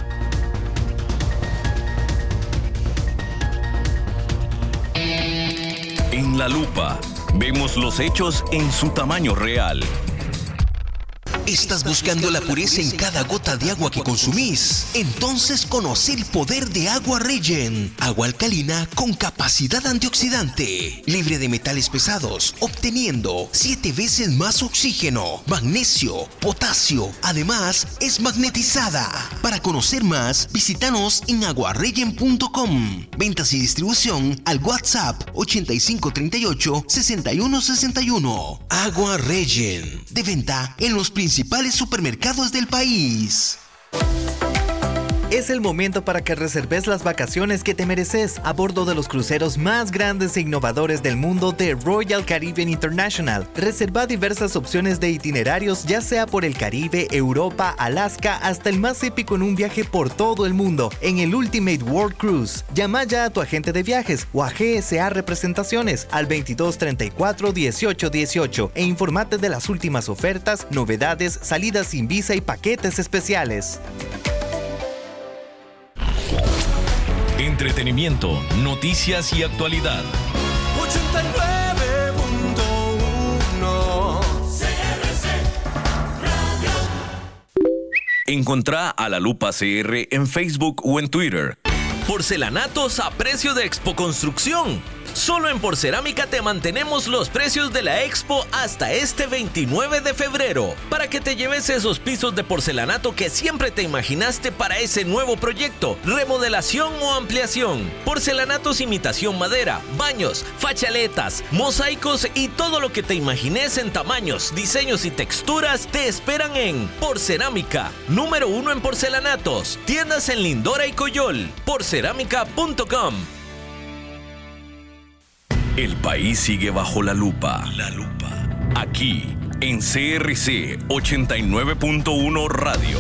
En la lupa, vemos los hechos en su tamaño real. ¿Estás buscando la pureza en cada gota de agua que consumís? Entonces conoce el poder de Agua Regen. Agua alcalina con capacidad antioxidante, libre de metales pesados, obteniendo siete veces más oxígeno, magnesio, potasio. Además, es magnetizada. Para conocer más, visítanos en aguaregen punto com. Ventas y distribución al WhatsApp ochenta y cinco treinta y ocho sesenta y uno sesenta y uno. Agua Regen, de venta en los principales supermercados del país. Es el momento para que reserves las vacaciones que te mereces a bordo de los cruceros más grandes e innovadores del mundo de Royal Caribbean International. Reserva diversas opciones de itinerarios, ya sea por el Caribe, Europa, Alaska, hasta el más épico en un viaje por todo el mundo en el Ultimate World Cruise. Llama ya a tu agente de viajes o a G S A Representaciones al veintidós treinta y cuatro dieciocho dieciocho e informate de las últimas ofertas, novedades, salidas sin visa y paquetes especiales. Entretenimiento, noticias y actualidad. ochenta y nueve punto uno C R C Radio. Encontrá a La Lupa C R en Facebook o en Twitter. Porcelanatos a precio de Expo Construcción. Solo en Porcerámica te mantenemos los precios de la Expo hasta este veintinueve de febrero, para que te lleves esos pisos de porcelanato que siempre te imaginaste para ese nuevo proyecto, remodelación o ampliación. Porcelanatos imitación madera, baños, fachaletas, mosaicos y todo lo que te imagines en tamaños, diseños y texturas te esperan en Porcerámica, número uno en porcelanatos. Tiendas en Lindora y Coyol. porcerámica punto com. El país sigue bajo la lupa. La lupa. Aquí, en C R C ochenta y nueve punto uno Radio.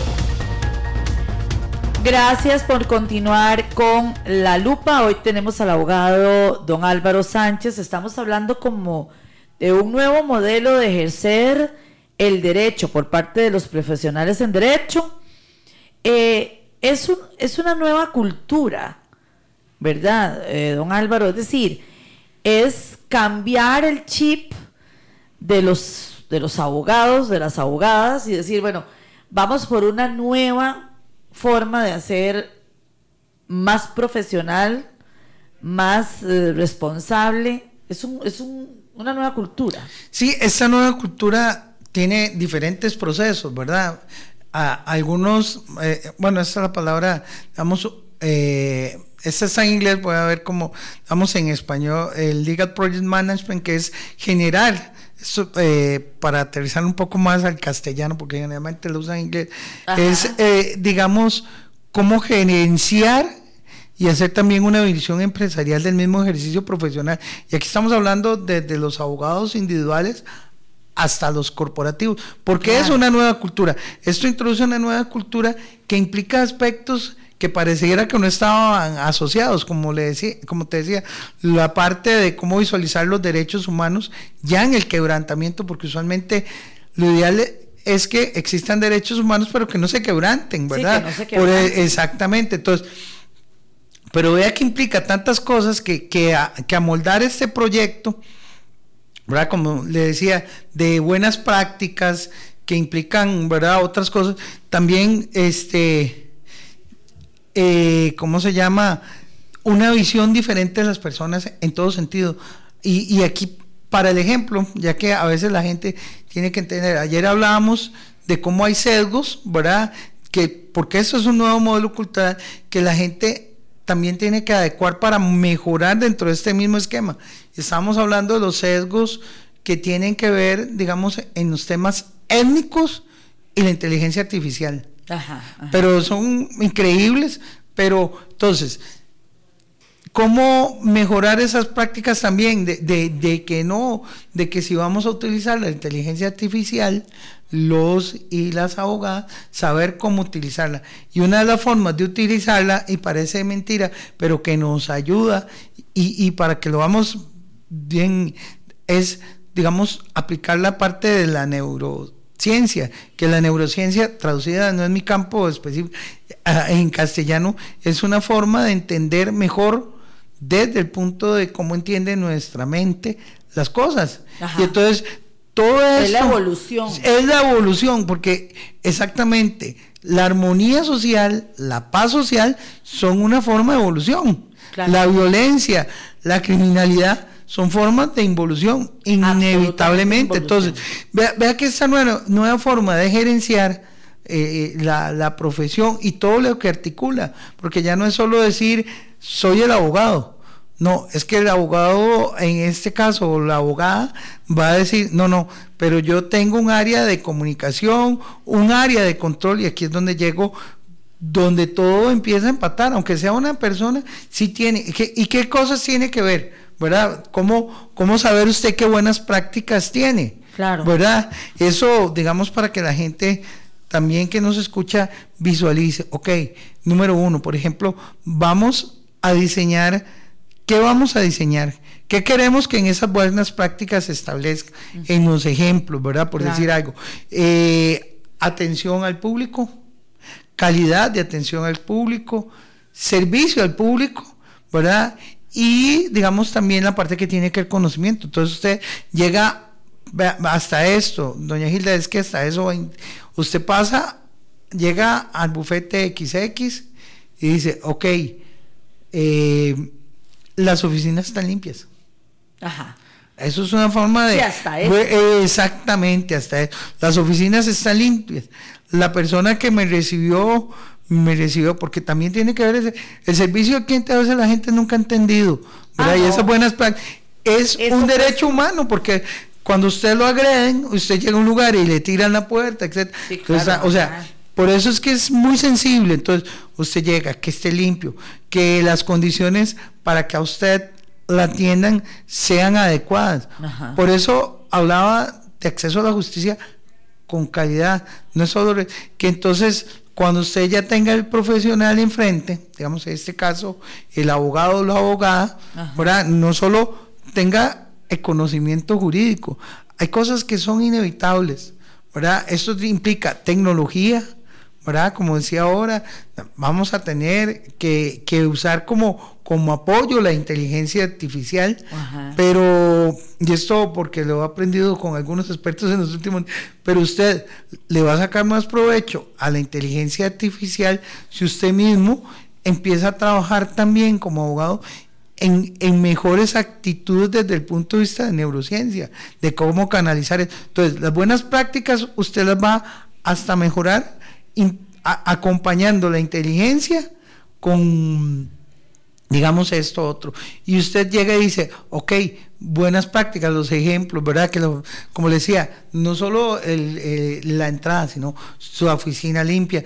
Gracias por continuar con La Lupa. Hoy tenemos al abogado don Álvaro Sánchez. Estamos hablando como de un nuevo modelo de ejercer el derecho por parte de los profesionales en derecho. Eh, es, un, es una nueva cultura, ¿verdad, eh, don Álvaro? Es decir, es cambiar el chip de los, de los abogados, de las abogadas, y decir, bueno, vamos por una nueva forma de hacer más profesional, más eh, responsable. Es, un, es un, una nueva cultura. Sí, esta nueva cultura tiene diferentes procesos, ¿verdad? A, algunos, eh, bueno, esta es la palabra, digamos, eh, esta está en inglés, voy a ver cómo vamos en español, el Legal Project Management, que es generar, eso, eh, para aterrizar un poco más al castellano, porque generalmente lo usan en inglés. Ajá. Es, eh, digamos, cómo gerenciar y hacer también una visión empresarial del mismo ejercicio profesional. Y aquí estamos hablando desde los abogados individuales hasta los corporativos, porque claro, es una nueva cultura. Esto introduce una nueva cultura que implica aspectos que pareciera que no estaban asociados, como le decía, como te decía, la parte de cómo visualizar los derechos humanos ya en el quebrantamiento, porque usualmente lo ideal es que existan derechos humanos pero que no se quebranten, ¿verdad? Sí, que no se quebranten. Por, exactamente, entonces, pero vea que implica tantas cosas que, que, a, que amoldar este proyecto, ¿verdad? Como le decía, de buenas prácticas que implican, ¿verdad?, otras cosas, también este Eh, ¿cómo se llama? Una visión diferente de las personas en todo sentido. y, y aquí para el ejemplo, ya que a veces la gente tiene que entender, ayer hablábamos de cómo hay sesgos, ¿verdad? Que, porque eso es un nuevo modelo cultural que la gente también tiene que adecuar para mejorar dentro de este mismo esquema. Estamos hablando de los sesgos que tienen que ver, digamos, en los temas étnicos y la inteligencia artificial. Ajá, ajá. Pero son increíbles, pero entonces, ¿cómo mejorar esas prácticas también? De, de, de que no, de que si vamos a utilizar la inteligencia artificial, los y las abogadas, saber cómo utilizarla. Y una de las formas de utilizarla, y parece mentira, pero que nos ayuda, y, y para que lo vamos bien, es, digamos, aplicar la parte de la neurociencia, que la neurociencia, traducida no es mi campo específico, en castellano, es una forma de entender mejor desde el punto de cómo entiende nuestra mente las cosas. Ajá. Y entonces todo esto es la evolución. Es la evolución, porque exactamente la armonía social, la paz social son una forma de evolución. Claro. La violencia, la criminalidad son formas de involución, inevitablemente. Entonces, vea, vea que esta nueva, nueva forma de gerenciar eh, la, la profesión y todo lo que articula, porque ya no es solo decir soy el abogado. No, es que el abogado, en este caso, o la abogada, va a decir, no, no, pero yo tengo un área de comunicación, un área de control, y aquí es donde llego, donde todo empieza a empatar, aunque sea una persona, sí tiene, ¿qué, y qué cosas tiene que ver, verdad? ¿Cómo, cómo saber usted qué buenas prácticas tiene? Claro. ¿Verdad? Eso, digamos, para que la gente también que nos escucha visualice, ok, número uno, por ejemplo, vamos a diseñar. ¿Qué vamos a diseñar? ¿Qué queremos que en esas buenas prácticas se establezca? Uh-huh. En los ejemplos, ¿verdad? Por claro. decir algo. Eh, atención al público, calidad de atención al público, servicio al público, ¿verdad? Y digamos también la parte que tiene que ver conocimiento. Entonces usted llega hasta esto, doña Gilda, es que hasta eso, usted pasa, llega al bufete equis equis y dice, ok, eh, las oficinas están limpias. Ajá. Eso es una forma de... Sí, hasta eso. Exactamente, hasta eso. Las oficinas están limpias. La persona que me recibió, me recibió, porque también tiene que ver ese, el servicio al cliente, a veces la gente nunca ha entendido, ¿verdad? Ah, no. Y esas buenas prácticas. Es eso un derecho fue... humano, porque cuando usted lo agreden, usted llega a un lugar y le tiran la puerta, etcétera. Sí, claro. Entonces, o sea... Por eso es que es muy sensible. Entonces, usted llega, que esté limpio, que las condiciones para que a usted la atiendan sean adecuadas. Ajá. Por eso hablaba de acceso a la justicia con calidad. No es solo que entonces, cuando usted ya tenga el profesional enfrente, digamos en este caso, el abogado o la abogada, ¿verdad? No solo tenga el conocimiento jurídico, hay cosas que son inevitables, ¿verdad? Esto implica tecnología, ¿verdad? Como decía ahora, vamos a tener que, que usar como, como apoyo la inteligencia artificial. Ajá. Pero, y esto porque lo he aprendido con algunos expertos en los últimos, pero usted le va a sacar más provecho a la inteligencia artificial si usted mismo empieza a trabajar también como abogado en, en mejores actitudes desde el punto de vista de neurociencia, de cómo canalizar. Entonces, las buenas prácticas usted las va hasta mejorar A, acompañando la inteligencia con, digamos, esto otro. Y usted llega y dice, ok, buenas prácticas, los ejemplos, ¿verdad? Que lo, como le decía, no solo el, eh, la entrada, sino su oficina limpia,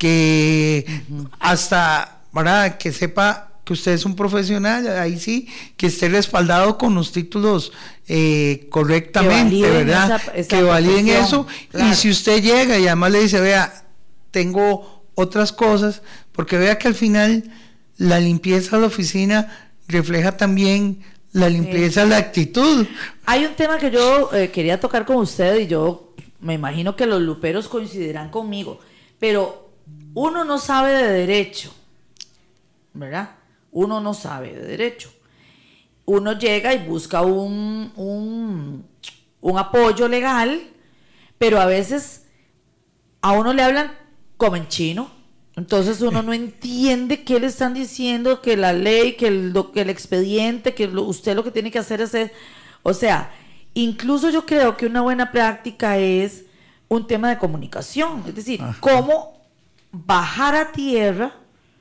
que uh-huh. hasta, ¿verdad? Que sepa que usted es un profesional, ahí sí, que esté respaldado con los títulos eh, correctamente, que ¿verdad? Esa, esa que validen eso. Claro. Y si usted llega y además le dice, vea, tengo otras cosas, porque vea que al final la limpieza de la oficina refleja también la limpieza de la actitud. Hay un tema que yo eh, quería tocar con usted y yo me imagino que los luperos coincidirán conmigo, pero uno no sabe de derecho, ¿verdad? Uno no sabe de derecho. Uno llega y busca un, un, un apoyo legal, pero a veces a uno le hablan como en chino, Entonces uno no entiende qué le están diciendo, que la ley, que el, que el expediente, que lo, usted lo que tiene que hacer es... es o sea, incluso yo creo que una buena práctica es un tema de comunicación. Es decir, ajá, cómo bajar a tierra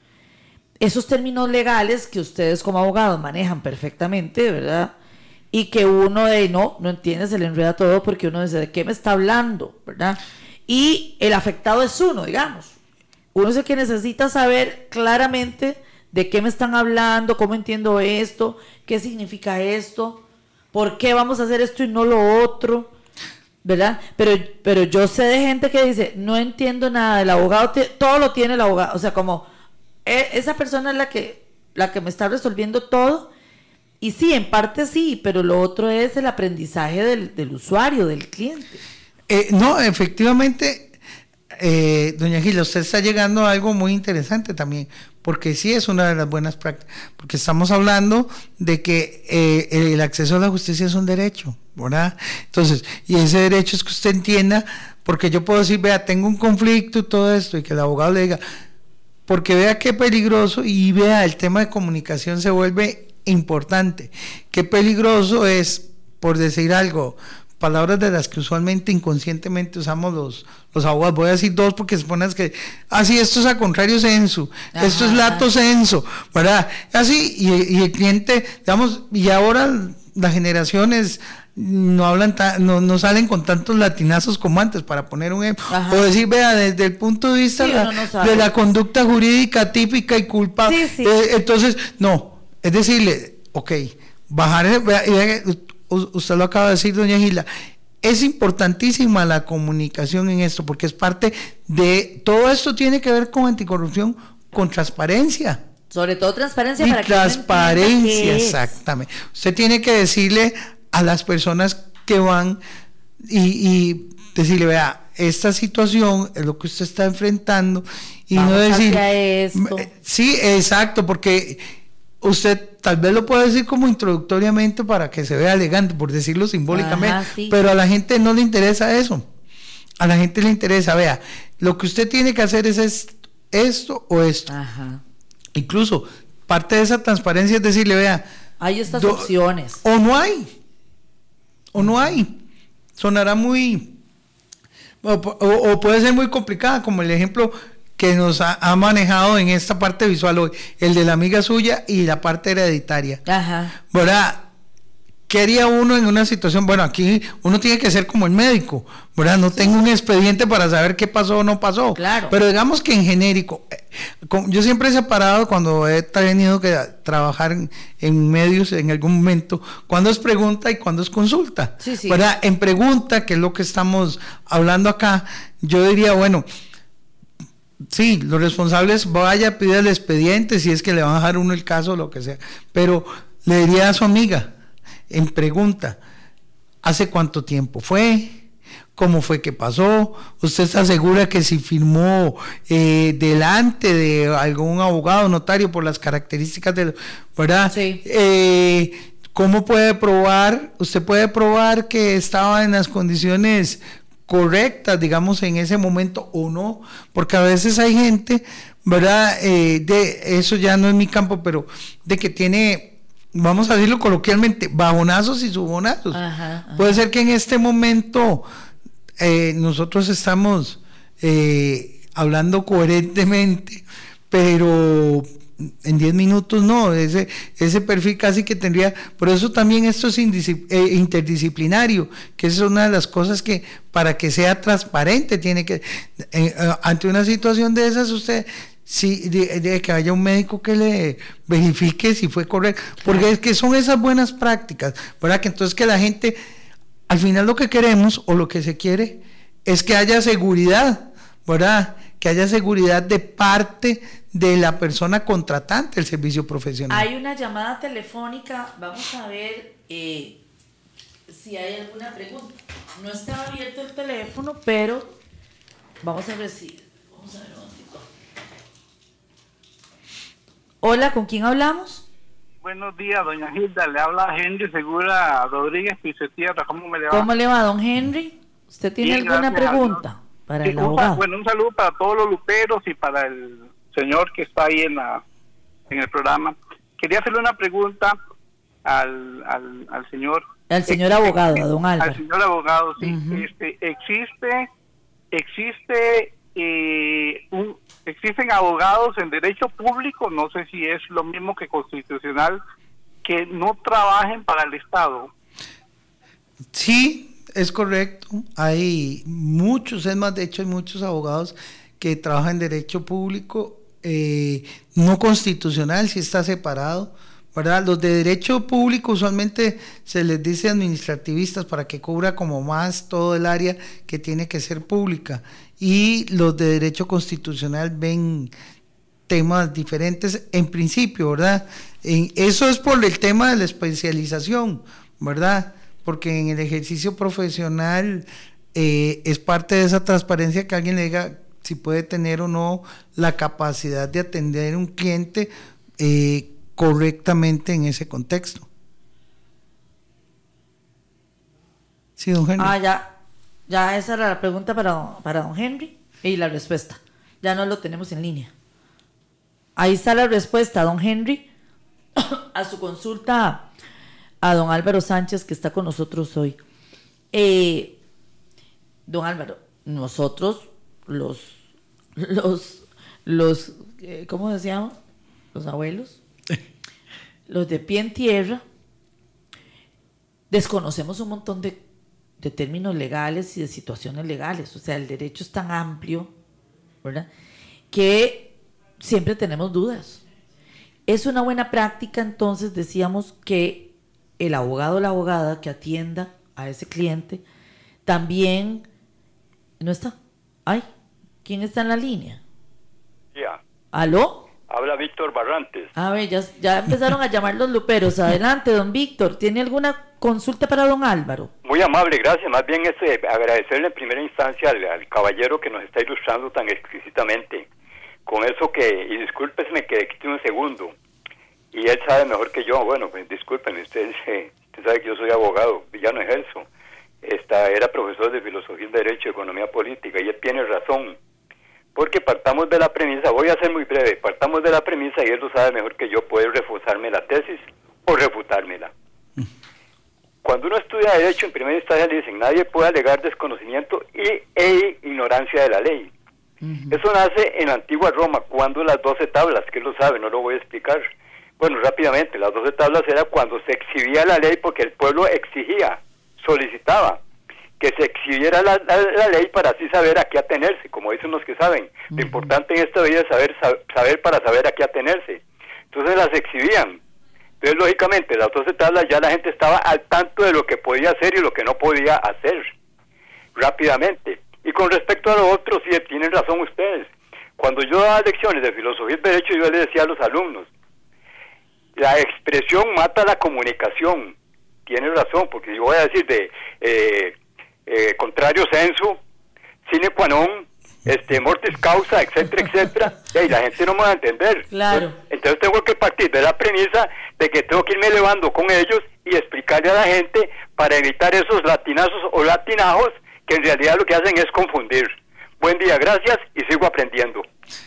esos términos legales que ustedes como abogados manejan perfectamente, ¿verdad? Y que uno de no, no entiende, se le enreda todo porque uno dice, ¿de qué me está hablando? ¿Verdad? Y el afectado es uno, digamos. Uno es el que necesita saber claramente de qué me están hablando, cómo entiendo esto, qué significa esto, por qué vamos a hacer esto y no lo otro, ¿verdad? Pero, pero yo sé de gente que dice, no entiendo nada, el abogado, te, todo lo tiene el abogado, o sea, como eh, esa persona es la que, la que me está resolviendo todo, y sí, en parte sí, pero lo otro es el aprendizaje del, del usuario, del cliente. Eh, no, efectivamente... Eh, doña Gilda, usted está llegando a algo muy interesante también, porque sí es una de las buenas prácticas, porque estamos hablando de que eh, el acceso a la justicia es un derecho, ¿verdad? Entonces, y ese derecho es que usted entienda, porque yo puedo decir, vea, tengo un conflicto y todo esto, y que el abogado le diga, porque vea qué peligroso, y vea, el tema de comunicación se vuelve importante, qué peligroso es, por decir algo, palabras de las que usualmente inconscientemente usamos los, los abogados. Voy a decir dos porque se ponen que, así, ah, esto es a contrario sensu, ajá, esto es lato sensu, ¿verdad? Así, y, y el cliente, digamos, y ahora las generaciones no hablan, ta, no, no salen con tantos latinazos como antes, para poner un ejemplo, o decir, vea, desde el punto de vista sí, la, no de la conducta jurídica típica y culpable, sí, sí. Eh, entonces, no, es decirle, ok, bajar, vea, vea, usted lo acaba de decir, doña Gilda, es importantísima la comunicación en esto, porque es parte de, todo esto tiene que ver con anticorrupción, con transparencia. Sobre todo transparencia. Y para transparencia, que exactamente. Usted tiene que decirle a las personas que van y, y decirle, vea, esta situación es lo que usted está enfrentando, y vamos no decir, esto. Sí, exacto, porque usted tal vez lo puede decir como introductoriamente para que se vea elegante, por decirlo simbólicamente, ajá, sí, pero a la gente no le interesa eso. A la gente le interesa, vea, lo que usted tiene que hacer es esto, esto o esto. Ajá. Incluso parte de esa transparencia es decirle, vea, hay estas do, opciones. O no hay, o no hay. Sonará muy, o, o, o puede ser muy complicada, como el ejemplo que nos ha, ha manejado en esta parte visual hoy, el de la amiga suya y la parte hereditaria. Ajá. ¿Verdad? ¿Qué haría uno en una situación? Bueno, aquí uno tiene que ser como el médico, ¿verdad? No sí. tengo un expediente para saber qué pasó o no pasó. Claro. Pero digamos que en genérico, yo siempre he separado cuando he tenido que trabajar en, en medios en algún momento, cuando es pregunta y cuando es consulta. Sí, sí. ¿Verdad? En pregunta, que es lo que estamos hablando acá, yo diría, bueno, sí, los responsables, vaya, pide el expediente, si es que le van a dejar uno el caso o lo que sea, pero le diría a su amiga, en pregunta, ¿hace cuánto tiempo fue? ¿Cómo fue que pasó? ¿Usted está segura que si firmó eh, delante de algún abogado, notario, por las características de, ¿verdad? Sí. Eh, ¿Cómo puede probar? ¿Usted puede probar que estaba en las condiciones correctas, digamos, en ese momento o no? Porque a veces hay gente, ¿verdad? Eh, de eso ya no es mi campo, pero de que tiene, vamos a decirlo coloquialmente, bajonazos y subonazos. Ajá, ajá. Puede ser que en este momento eh, nosotros estamos eh, hablando coherentemente, pero en diez minutos no, ese, ese perfil casi que tendría, por eso también esto es indiscip, eh, interdisciplinario, que es una de las cosas que para que sea transparente tiene que, eh, ante una situación de esas usted, sí, de, de que haya un médico que le verifique si fue correcto, porque es que son esas buenas prácticas, ¿verdad? Que entonces que la gente, al final lo que queremos o lo que se quiere es que haya seguridad, ¿verdad? Que haya seguridad de parte de la persona contratante del servicio profesional. Hay una llamada telefónica, vamos a ver eh, si hay alguna pregunta. No está abierto el teléfono, pero vamos a ver si, vamos a ver un momentito. Hola, ¿con quién hablamos? Buenos días, doña Gilda, le habla Henry Segura Rodríguez, Piso Tierra, ¿cómo me le va? ¿Cómo le va, don Henry? ¿Usted tiene Bien, alguna pregunta? para Sí, el un, abogado. bueno, un saludo para todos los luperos y para el señor que está ahí en la en el programa. Quería hacerle una pregunta al, al, al señor. Al señor Ex- abogado, a don Álvaro. Al señor abogado, sí. Ujú. este, existe, existe, eh, un, existen abogados en derecho público, no sé si es lo mismo que constitucional, que no trabajen para el Estado. Sí, es correcto. Hay muchos, es más, de hecho hay muchos abogados que trabajan en derecho público, eh, no constitucional, si está separado, ¿verdad? Los de derecho público usualmente se les dice administrativistas para que cubra como más todo el área que tiene que ser pública, y los de derecho constitucional ven temas diferentes en principio, ¿verdad? En, eso es por el tema de la especialización, ¿verdad? Porque en el ejercicio profesional eh, es parte de esa transparencia que alguien le diga si puede tener o no la capacidad de atender a un cliente eh, correctamente en ese contexto. Sí, don Henry. Ah, ya, ya esa era la pregunta para, para don Henry y la respuesta. Ya no lo tenemos en línea. Ahí está la respuesta, don Henry, a su consulta a don Álvaro Sánchez, que está con nosotros hoy. Eh, don Álvaro, nosotros, los, los, los, eh, ¿cómo decíamos? Los abuelos, los de pie en tierra, desconocemos un montón de, de términos legales y de situaciones legales. O sea, el derecho es tan amplio, ¿verdad?, que siempre tenemos dudas. Es una buena práctica, entonces, decíamos, que el abogado o la abogada que atienda a ese cliente también no está. Ay, ¿quién está en la línea? Ya. ¿Aló? Habla Víctor Barrantes. A ver, ya, ya empezaron a llamar los luperos. Adelante, don Víctor. ¿Tiene alguna consulta para don Álvaro? Muy amable, gracias. Más bien es eh, agradecerle en primera instancia al, al caballero que nos está ilustrando tan exquisitamente. Con eso que, y discúlpesme que quite un segundo, y él sabe mejor que yo. Bueno, pues discúlpenme, usted, eh, usted sabe que yo soy abogado, ya no ejerzo. Esta, era profesor de Filosofía y Derecho y Economía Política, y él tiene razón. Porque partamos de la premisa, voy a ser muy breve, partamos de la premisa, y él lo sabe mejor que yo, puede reforzarme la tesis o refutármela. Cuando uno estudia Derecho, en primera instancia le dicen, nadie puede alegar desconocimiento y, e ignorancia de la ley. Uh-huh. Eso nace en la antigua Roma, cuando las doce tablas, que él lo sabe, no lo voy a explicar. Bueno, rápidamente, las doce tablas era cuando se exhibía la ley porque el pueblo exigía, solicitaba que se exhibiera la, la, la ley para así saber a qué atenerse, como dicen los que saben. Uh-huh. Lo importante en esta vida es saber, saber para saber a qué atenerse. Entonces las exhibían. Entonces, lógicamente, las doce tablas ya la gente estaba al tanto de lo que podía hacer y lo que no podía hacer, rápidamente. Y con respecto a lo otro, sí, tienen razón ustedes. Cuando yo daba lecciones de filosofía y derecho, yo les decía a los alumnos, la expresión mata la comunicación. Tienen razón, porque yo voy a decir de eh, eh, contrario sensu, sine qua non, este, mortis causa, etcétera, etcétera, y la gente no me va a entender. Claro. Entonces, entonces tengo que partir de la premisa de que tengo que irme elevando con ellos y explicarle a la gente para evitar esos latinazos o latinajos que en realidad lo que hacen es confundir. Buen día, gracias, y sigo aprendiendo.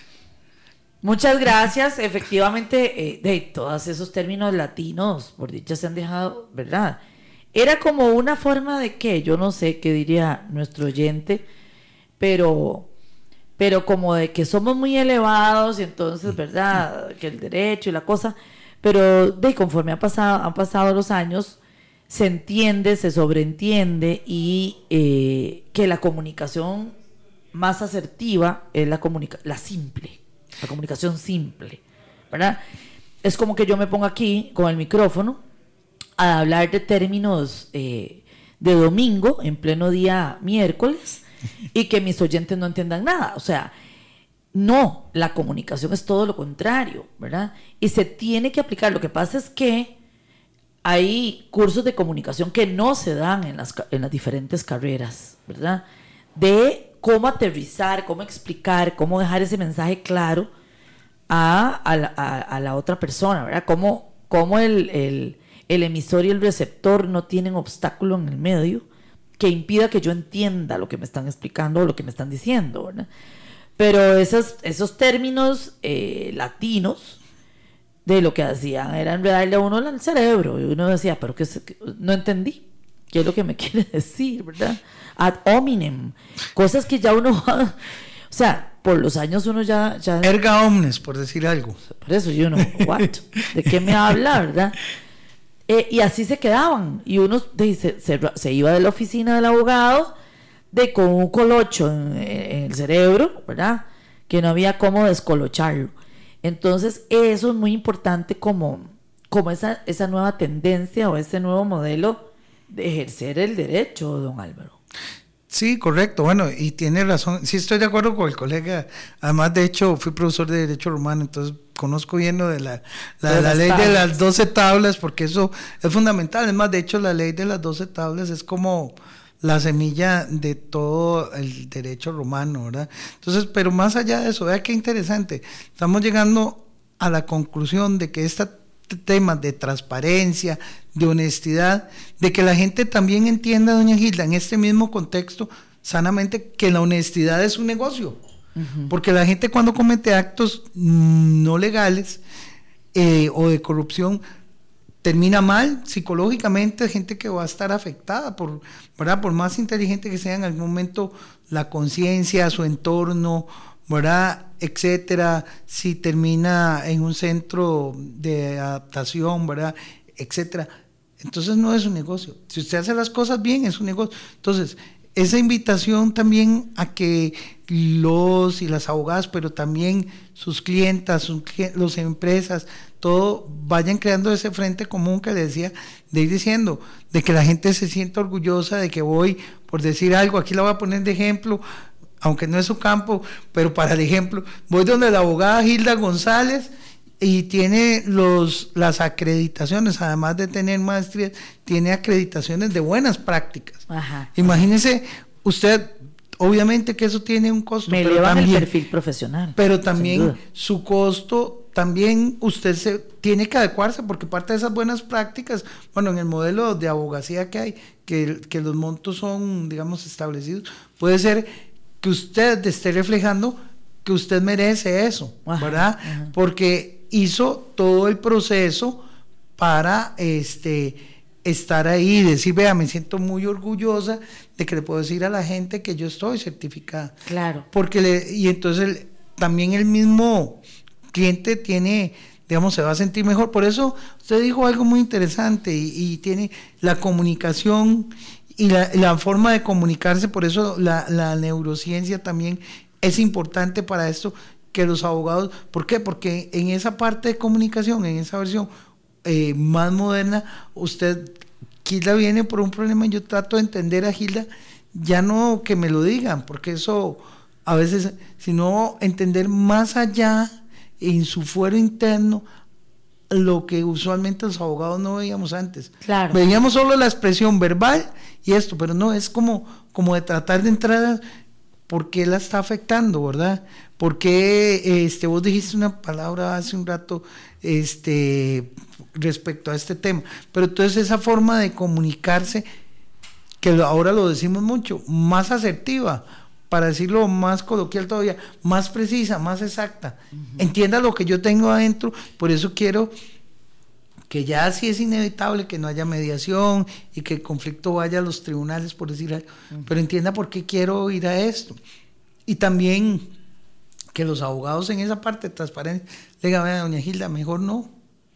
Muchas gracias. Efectivamente, eh, de todos esos términos latinos, por dicha, se han dejado, ¿verdad? Era como una forma de que, yo no sé qué diría nuestro oyente, pero, pero como de que somos muy elevados y entonces, ¿verdad? Que el derecho y la cosa, pero de conforme ha pasado, han pasado los años, se entiende, se sobreentiende y eh, que la comunicación más asertiva es la comunica- la simple, la comunicación simple, ¿verdad? Es como que yo me pongo aquí con el micrófono a hablar de términos eh, de domingo en pleno día miércoles y que mis oyentes no entiendan nada. O sea, no, la comunicación es todo lo contrario, ¿verdad? Y se tiene que aplicar. Lo que pasa es que hay cursos de comunicación que no se dan en las, en las diferentes carreras, ¿verdad? De cómo aterrizar, cómo explicar, cómo dejar ese mensaje claro a, a, la, a, a la otra persona, ¿verdad? Cómo, cómo el, el, el emisor y el receptor no tienen obstáculo en el medio que impida que yo entienda lo que me están explicando o lo que me están diciendo, ¿verdad? Pero esos, esos términos eh, latinos de lo que hacían era enredarle a uno el cerebro, y uno decía, pero que no entendí qué es lo que me quiere decir, ¿verdad? Ad hominem, cosas que ya uno, o sea, por los años uno ya, ya erga omnes, por decir algo. Por eso yo no, what, ¿de qué me habla, verdad? Eh, y así se quedaban, y uno de, se, se, se iba de la oficina del abogado de con un colocho en, en el cerebro, ¿verdad? Que no había cómo descolocharlo. Entonces eso es muy importante, como, como esa, esa nueva tendencia o ese nuevo modelo de ejercer el derecho, don Álvaro. Sí, correcto, bueno, y tiene razón, sí estoy de acuerdo con el colega, además de hecho fui profesor de Derecho Romano, entonces conozco bien lo de la, la, la ley tablas. de las doce tablas, porque eso es fundamental, es más, de hecho la ley de las doce tablas es como la semilla de todo el derecho romano, ¿verdad? Entonces, pero más allá de eso, vea qué interesante, estamos llegando a la conclusión de que este tema de transparencia, de honestidad, de que la gente también entienda, doña Gilda, en este mismo contexto, sanamente, que la honestidad es un negocio, uh-huh. porque la gente cuando comete actos no legales eh, o de corrupción, termina mal psicológicamente, gente que va a estar afectada, por, ¿verdad? Por más inteligente que sea en algún momento la conciencia, su entorno, ¿verdad? Etcétera, si termina en un centro de adaptación, ¿verdad? Etcétera. Entonces no es un negocio. Si usted hace las cosas bien, es un negocio. Entonces, esa invitación también a que los y las abogadas, pero también sus clientas, sus las empresas, todo vayan creando ese frente común que le decía, de ir diciendo, de que la gente se sienta orgullosa de que voy, por decir algo, aquí la voy a poner de ejemplo, aunque no es su campo, pero para el ejemplo, voy donde la abogada Gilda González y tiene los las acreditaciones, además de tener maestrías, tiene acreditaciones de buenas prácticas. Ajá. Imagínese usted, obviamente que eso tiene un costo, me pero elevan también el perfil profesional, pero también su costo, también usted se tiene que adecuarse, porque parte de esas buenas prácticas, bueno, en el modelo de abogacía que hay, que, que los montos son, digamos, establecidos, puede ser que usted esté reflejando que usted merece eso, ajá, ¿verdad? Ajá. Porque hizo todo el proceso para este estar ahí y decir, vea, me siento muy orgullosa de que le puedo decir a la gente que yo estoy certificada. Claro. Porque le, y entonces el, también el mismo cliente tiene, digamos, se va a sentir mejor. Por eso usted dijo algo muy interesante y, y tiene la comunicación y la, la forma de comunicarse, por eso la, la neurociencia también es importante para esto, que los abogados, ¿por qué? Porque en esa parte de comunicación, en esa versión eh, más moderna, usted, Gilda viene por un problema, yo trato de entender a Gilda, ya no que me lo digan, porque eso a veces, sino entender más allá, en su fuero interno, lo que usualmente los abogados no veíamos antes. Claro. Veíamos solo la expresión verbal y esto, pero no, es como, como de tratar de entrar a por qué la está afectando, ¿verdad? Porque este, vos dijiste una palabra hace un rato este, respecto a este tema, pero entonces esa forma de comunicarse, que ahora lo decimos mucho, más asertiva, para decirlo más coloquial todavía, más precisa, más exacta, uh-huh. Entienda lo que yo tengo adentro, por eso quiero que ya sí es inevitable que no haya mediación y que el conflicto vaya a los tribunales, por decir algo, uh-huh. Pero entienda por qué quiero ir a esto. Y también que los abogados en esa parte de transparencia le digan, a doña Gilda, mejor no,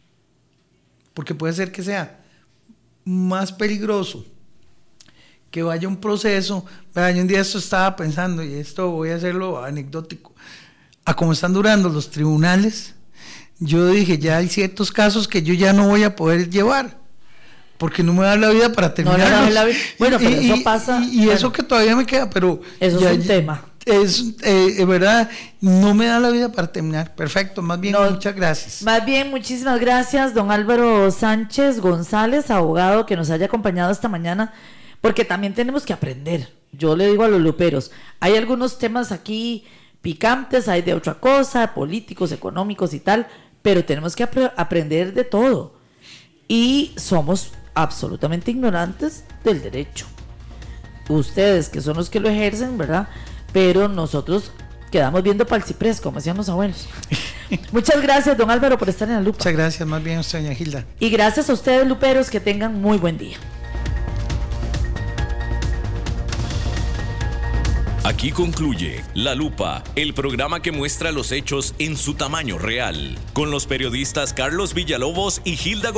porque puede ser que sea más peligroso que vaya un proceso. Vea, yo un día esto estaba pensando, y esto voy a hacerlo anecdótico, a cómo están durando los tribunales, yo dije, ya hay ciertos casos que yo ya no voy a poder llevar, porque no me da la vida para terminar. No, no, bueno, pero y, eso pasa. Y, y bueno, eso que todavía me queda, pero eso ya, es un tema. Es eh, verdad, no me da la vida para terminar. Perfecto, más bien, no, muchas gracias. Más bien, muchísimas gracias, don Álvaro Sánchez González, abogado, que nos haya acompañado esta mañana, porque también tenemos que aprender. Yo le digo a los luperos, hay algunos temas aquí picantes, hay de otra cosa, políticos, económicos y tal, pero tenemos que ap- aprender de todo. Y somos absolutamente ignorantes del derecho. ustedes que son los que lo ejercen, ¿verdad? Pero nosotros quedamos viendo para el ciprés, como decían los abuelos. Muchas gracias, don Álvaro, por estar en la lupa. Muchas gracias, más bien a usted, doña Gilda. Y gracias a ustedes, luperos, que tengan muy buen día. Aquí concluye La Lupa, el programa que muestra los hechos en su tamaño real, con los periodistas Carlos Villalobos y Gilda González.